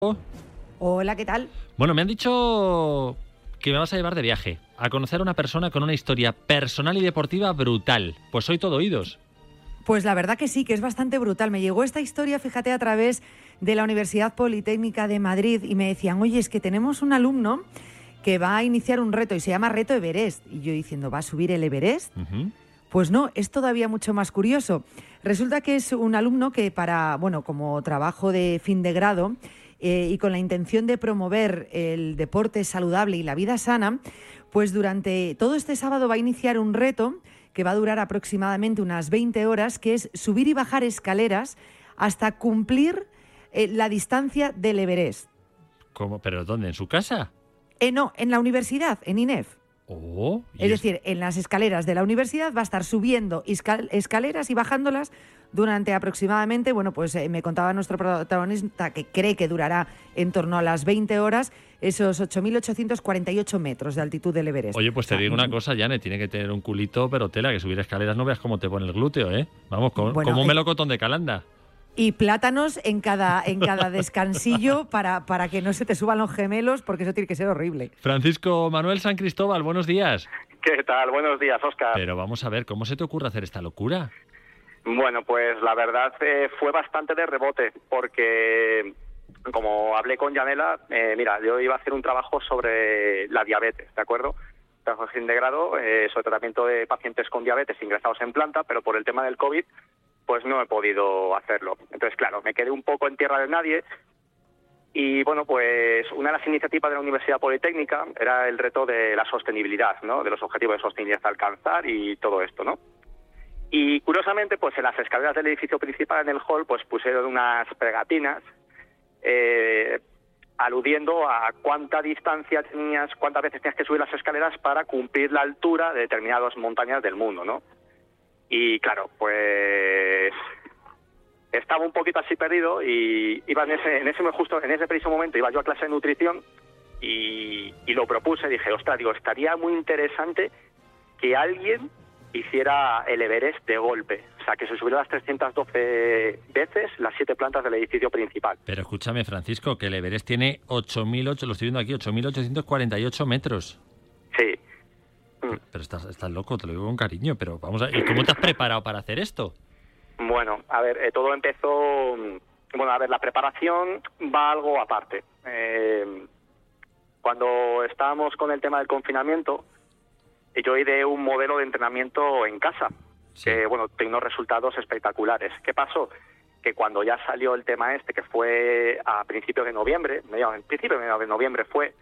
Hola, ¿qué tal? Bueno, me han dicho que me vas a llevar de viaje a conocer a una persona con una historia personal y deportiva brutal. Pues soy todo oídos. Pues la verdad que sí, que es bastante brutal. Me llegó esta historia, fíjate, a través de la Universidad Politécnica de Madrid y me decían, oye, es que tenemos un alumno que va a iniciar un reto y se llama Reto Everest. Y yo diciendo, ¿va a subir el Everest? Uh-huh. Pues no, es todavía mucho más curioso. Resulta que es un alumno que como trabajo de fin de grado y con la intención de promover el deporte saludable y la vida sana, pues durante todo este sábado va a iniciar un reto que va a durar aproximadamente unas 20 horas, que es subir y bajar escaleras hasta cumplir la distancia del Everest. ¿Cómo? ¿Pero dónde? ¿En su casa? No, en la universidad, en INEF. Oh, Es decir, en las escaleras de la universidad va a estar subiendo escaleras y bajándolas durante aproximadamente, me contaba nuestro protagonista que cree que durará en torno a las 20 horas, esos 8.848 metros de altitud del Everest. Oye, pues te digo una cosa, Janet, tiene que tener un culito, pero tela, que subir escaleras no veas cómo te pone el glúteo, ¿eh? Vamos, como un melocotón de calanda. Y plátanos en cada descansillo para que no se te suban los gemelos, porque eso tiene que ser horrible. Francisco Manuel San Cristóbal, buenos días. ¿Qué tal? Buenos días, Óscar. Pero vamos a ver, ¿cómo se te ocurre hacer esta locura? Bueno, pues la verdad fue bastante de rebote, porque como hablé con Yanela, yo iba a hacer un trabajo sobre la diabetes, ¿de acuerdo? Trabajo de fin de grado sobre tratamiento de pacientes con diabetes ingresados en planta, pero por el tema del COVID, pues no he podido hacerlo. Entonces, claro, me quedé un poco en tierra de nadie. Y bueno, pues una de las iniciativas de la Universidad Politécnica era el reto de la sostenibilidad, ¿no? De los objetivos de sostenibilidad a alcanzar y todo esto, ¿no? Y curiosamente, pues en las escaleras del edificio principal, en el hall, pues pusieron unas pegatinas aludiendo a cuánta distancia tenías, cuántas veces tenías que subir las escaleras para cumplir la altura de determinadas montañas del mundo, ¿no? Y claro, pues estaba un poquito así perdido y iba en ese preciso momento iba yo a clase de nutrición y lo propuse. Dije, estaría muy interesante que alguien hiciera el Everest de golpe. O sea, que se subiera las 312 veces las 7 plantas del edificio principal. Pero escúchame, Francisco, que el Everest tiene 8.800, lo estoy viendo aquí, 8.848 metros. Sí. Pero estás loco, te lo digo con cariño, pero vamos a ver, ¿y cómo te has preparado para hacer esto? Bueno, a ver, todo empezó... Bueno, a ver, la preparación va algo aparte. Cuando estábamos con el tema del confinamiento, yo ideé un modelo de entrenamiento en casa, sí, que, tiene unos resultados espectaculares. ¿Qué pasó? Que cuando ya salió el tema que fue a principios de noviembre, mediados de noviembre fue,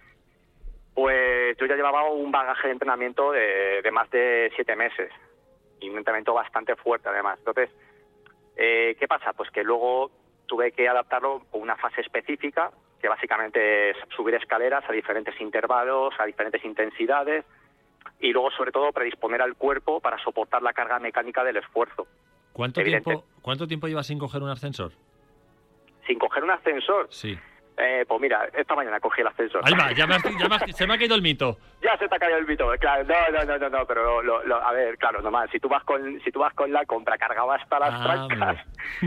pues yo ya llevaba un bagaje de entrenamiento de más de 7 meses, y un entrenamiento bastante fuerte además. Entonces, ¿qué pasa? Pues que luego tuve que adaptarlo con una fase específica, que básicamente es subir escaleras a diferentes intervalos, a diferentes intensidades, y luego, sobre todo, predisponer al cuerpo para soportar la carga mecánica del esfuerzo. ¿Cuánto tiempo llevas sin coger un ascensor? ¿Sin coger un ascensor? Sí. Pues mira, esta mañana cogí el ascensor. Ahí va, se me ha caído el mito. Ya se te ha caído el mito, claro. No, pero a ver, claro, normal. Si tú vas con la compra cargada hasta las trancas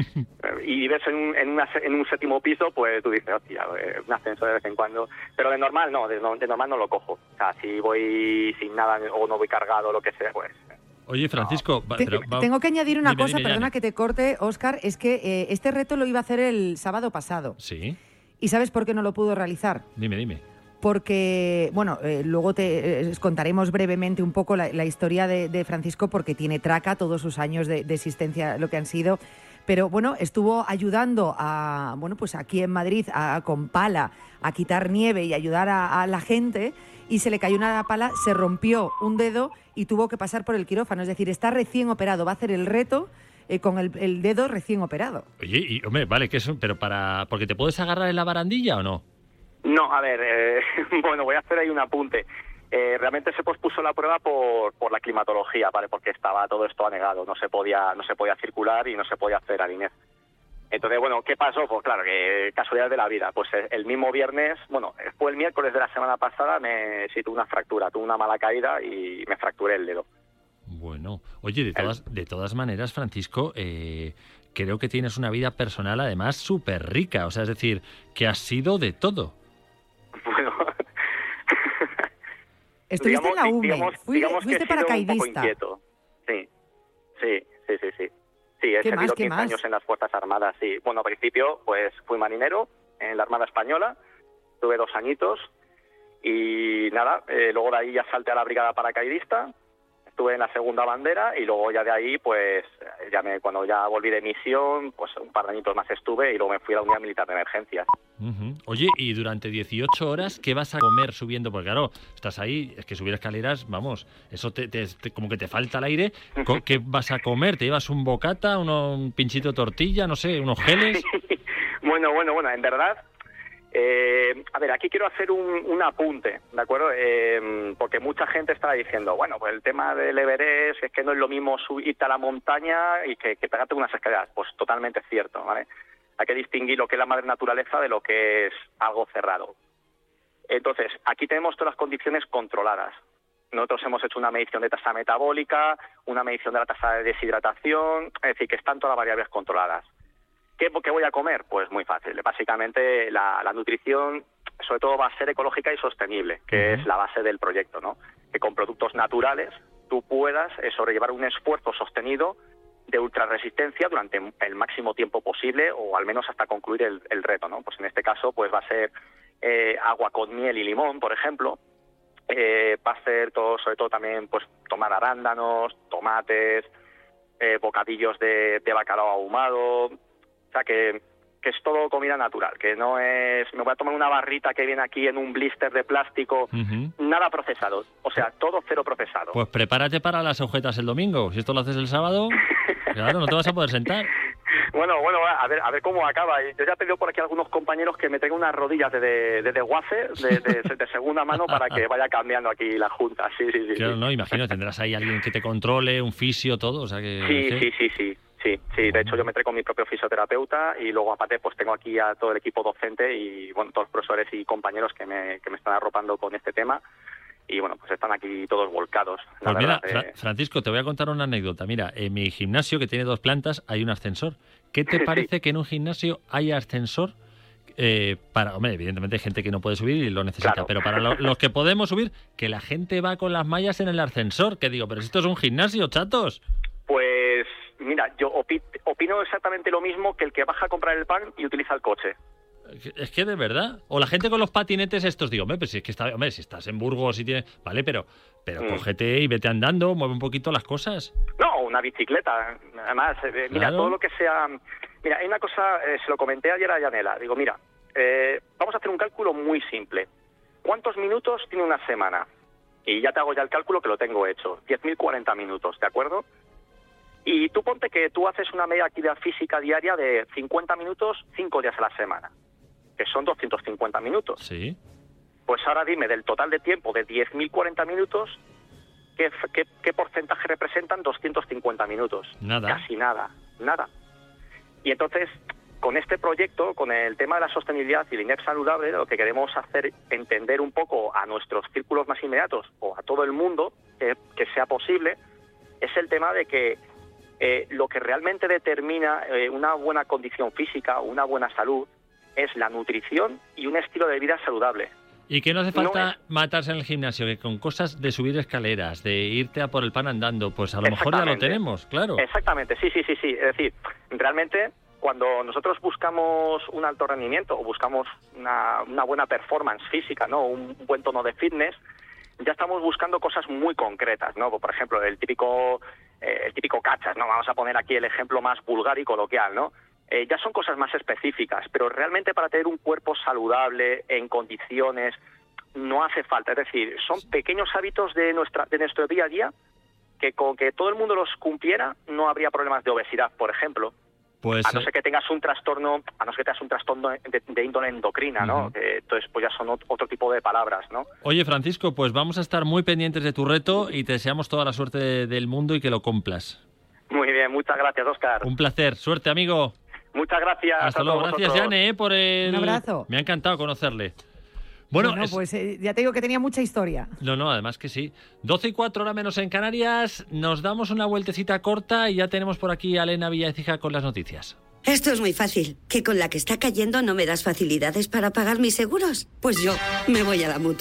y vives en un séptimo piso, pues tú dices, hostia, un ascensor de vez en cuando. Pero de normal no, de normal no lo cojo. O sea, si voy sin nada o no voy cargado o lo que sea, pues... Oye, Francisco... Tengo que añadir una cosa, dime, perdona que te corte, Óscar, es que este reto lo iba a hacer el sábado pasado. Sí. ¿Y sabes por qué no lo pudo realizar? Dime. Porque, luego te contaremos brevemente un poco la historia de Francisco, porque tiene traca todos sus años de existencia, lo que han sido. Pero, estuvo ayudando aquí en Madrid, con pala, a quitar nieve y ayudar a la gente, y se le cayó una pala, se rompió un dedo y tuvo que pasar por el quirófano. Es decir, está recién operado, va a hacer el reto con el dedo recién operado. Oye, hombre, vale, que eso, pero ¿porque te puedes agarrar en la barandilla o no? No, a ver, voy a hacer ahí un apunte. Realmente se pospuso la prueba por la climatología, ¿vale? Porque estaba todo esto anegado, no se podía circular y no se podía hacer al INEF. Entonces, ¿qué pasó? Pues claro, que casualidad de la vida. Pues el mismo viernes, fue el miércoles de la semana pasada, tuve una fractura, tuve una mala caída y me fracturé el dedo. Bueno, oye, de todas maneras, Francisco, creo que tienes una vida personal además súper rica, o sea, es decir, que has sido de todo. Bueno... Estuviste en la UME, fuiste paracaidista. Sí. Sí, he servido 15 años en las Fuerzas Armadas, sí. Bueno, al principio, pues fui marinero en la Armada Española, tuve 2 añitos y nada, luego de ahí ya salté a la brigada paracaidista, estuve en la segunda bandera y luego ya de ahí, pues cuando ya volví de misión, pues un par de añitos más estuve y luego me fui a la Unidad Militar de Emergencias. Uh-huh. Oye, y durante 18 horas, ¿qué vas a comer subiendo? Porque claro, estás ahí, es que subir escaleras, vamos, eso te como que te falta el aire. ¿Qué vas a comer? ¿Te llevas un bocata, un pinchito de tortilla, no sé, unos geles? Bueno, en verdad... a ver, aquí quiero hacer un apunte, ¿de acuerdo? Porque mucha gente está diciendo, bueno, pues el tema del Everest es que no es lo mismo subirte a la montaña y que pegarte unas escaleras. Pues totalmente cierto, ¿vale? Hay que distinguir lo que es la madre naturaleza de lo que es algo cerrado. Entonces, aquí tenemos todas las condiciones controladas. Nosotros hemos hecho una medición de tasa metabólica, una medición de la tasa de deshidratación, es decir, que están todas las variables controladas. ¿Qué voy a comer? Pues muy fácil. Básicamente la nutrición sobre todo va a ser ecológica y sostenible, que es la base del proyecto, ¿no? Que con productos naturales tú puedas sobrellevar un esfuerzo sostenido de ultrarresistencia durante el máximo tiempo posible o al menos hasta concluir el reto, ¿no? Pues en este caso pues va a ser agua con miel y limón, por ejemplo. Va a ser sobre todo también pues tomar arándanos, tomates, bocadillos de bacalao ahumado. O sea, que es todo comida natural, que no es... Me voy a tomar una barrita que viene aquí en un blister de plástico, nada procesado. O sea, todo cero procesado. Pues prepárate para las agujetas el domingo. Si esto lo haces el sábado, claro, no te vas a poder sentar. Bueno, a ver cómo acaba. Yo ya he pedido por aquí a algunos compañeros que me traigan unas rodillas de desguace, de segunda mano, para que vaya cambiando aquí la junta. Sí. Claro, no, imagino, tendrás ahí alguien que te controle, un fisio, todo, o sea que... Sí, de hecho yo me traigo mi propio fisioterapeuta y luego aparte pues tengo aquí a todo el equipo docente y bueno, todos los profesores y compañeros que me están arropando con este tema y bueno, pues están aquí todos volcados. Pues mira, Francisco, te voy a contar una anécdota. Mira, en mi gimnasio, que tiene 2 plantas, hay un ascensor. ¿Qué te parece que en un gimnasio haya ascensor? Hombre, evidentemente hay gente que no puede subir y lo necesita, claro. Pero para los que podemos subir, que la gente va con las mallas en el ascensor, que digo, pero si esto es un gimnasio, chatos. Pues mira, yo opino exactamente lo mismo que el que baja a comprar el pan y utiliza el coche. Es que de verdad. O la gente con los patinetes estos, digo, pues si es que si estás en Burgos y tienes... Vale, pero cógete y vete andando, mueve un poquito las cosas. No, una bicicleta. Además, mira, todo lo que sea... Mira, hay una cosa, se lo comenté ayer a Yanela. Digo, mira, vamos a hacer un cálculo muy simple. ¿Cuántos minutos tiene una semana? Y ya te hago ya el cálculo que lo tengo hecho. 10.040 minutos, ¿de acuerdo? Y tú ponte que tú haces una media actividad física diaria de 50 minutos 5 días a la semana, que son 250 minutos. Sí. Pues ahora dime, del total de tiempo de 10.040 minutos, ¿qué porcentaje representan 250 minutos? Nada. Casi nada. Y entonces, con este proyecto, con el tema de la sostenibilidad y el INEF saludable, lo que queremos hacer entender un poco a nuestros círculos más inmediatos o a todo el mundo, que sea posible, es el tema de que lo que realmente determina una buena condición física o una buena salud es la nutrición y un estilo de vida saludable. Y que no hace falta matarse en el gimnasio, que con cosas de subir escaleras, de irte a por el pan andando, pues a lo mejor ya lo tenemos, claro. Exactamente, sí. Es decir, realmente cuando nosotros buscamos un alto rendimiento o buscamos una buena performance física, ¿no? Un buen tono de fitness, ya estamos buscando cosas muy concretas, ¿no? Por ejemplo, el típico cachas, ¿no? Vamos a poner aquí el ejemplo más vulgar y coloquial, ¿no? Ya son cosas más específicas, pero realmente para tener un cuerpo saludable, en condiciones, no hace falta. Es decir, son pequeños hábitos de nuestro día a día que con que todo el mundo los cumpliera no habría problemas de obesidad, por ejemplo. Pues, a no ser que tengas un trastorno, de índole endocrina, ¿no? Entonces, pues ya son otro tipo de palabras, ¿no? Oye, Francisco, pues vamos a estar muy pendientes de tu reto y te deseamos toda la suerte del mundo y que lo cumplas. Muy bien, muchas gracias, Óscar. Un placer, suerte, amigo. Muchas gracias. Hasta luego. Gracias, Yane, por el... Un abrazo. Me ha encantado conocerle. Bueno, pues ya te digo que tenía mucha historia. No, además que sí. 12:04, hora menos en Canarias. Nos damos una vueltecita corta y ya tenemos por aquí a Elena Villaécija con las noticias. Esto es muy fácil. ¿Que con la que está cayendo no me das facilidades para pagar mis seguros? Pues yo me voy a la Mutua.